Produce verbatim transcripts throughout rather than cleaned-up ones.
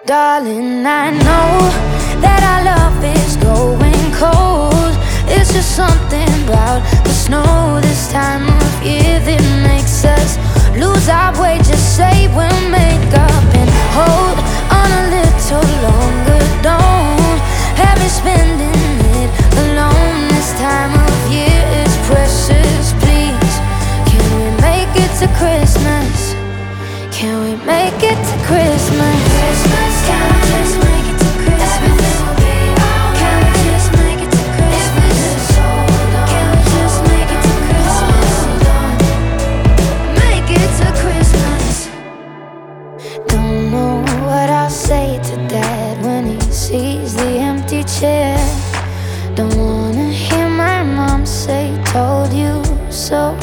Darling, I know that our love is going cold. It's just something about the snow this time of year that makes us lose our way. Just say we'll make up and hold on a little longer. Don't have me spending it alone this time of year. It's precious, please. Can we make it to Christmas? Can we make it to Christmas? Christmas, can we just make it to Christmas? Everything will be alright. Can we just make it to Christmas? Just hold on. Can we just make it to Christmas? Hold on. Make it to Christmas. Don't know what I'll say to Dad when he sees the empty chair. Don't wanna hear my mom say, told you so.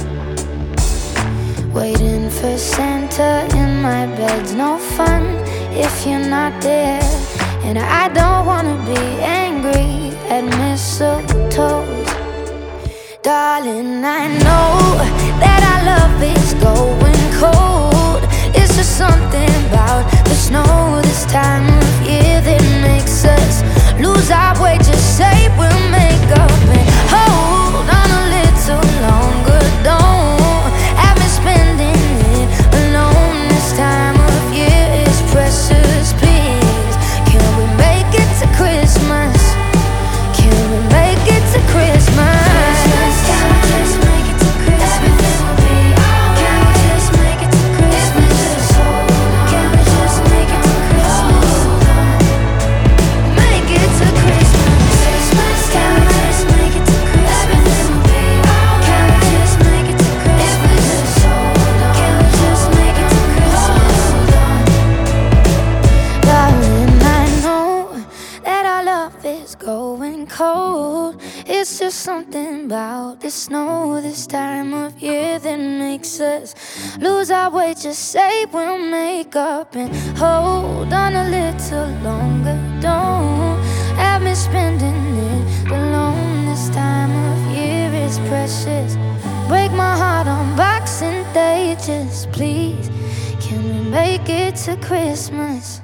Waiting for Santa in my bed's no fun if you're not there. And I don't wanna be angry at mistletoes. Darling, I know that our love is going cold. It's just something about the snow this time of year that makes us lose our way. Just say we'll make up and hold on a little longer. Don't have me spending it alone this time of year. It's precious, please. Can we make it to Christmas? Can we make it to Christmas? Christmas, can we just make it to Christmas? Everything will be alright. Can we just make it to Christmas? Just hold on. Can we just make it to Christmas? Hold on. Make it to Christmas. Christmas, can we just make it to Christmas? Everything will be alright. Can we just make it to Christmas? Just hold on. Can we just make it to Christmas? Hold on. Darling, I know that our love is going cold. It's just something about the snow this time of year that makes us lose our way. Just say we'll make up and hold on a little longer. Don't have me spending it alone this time of year. It's precious. Break my heart on Boxing Day. Just please, can we make it to Christmas?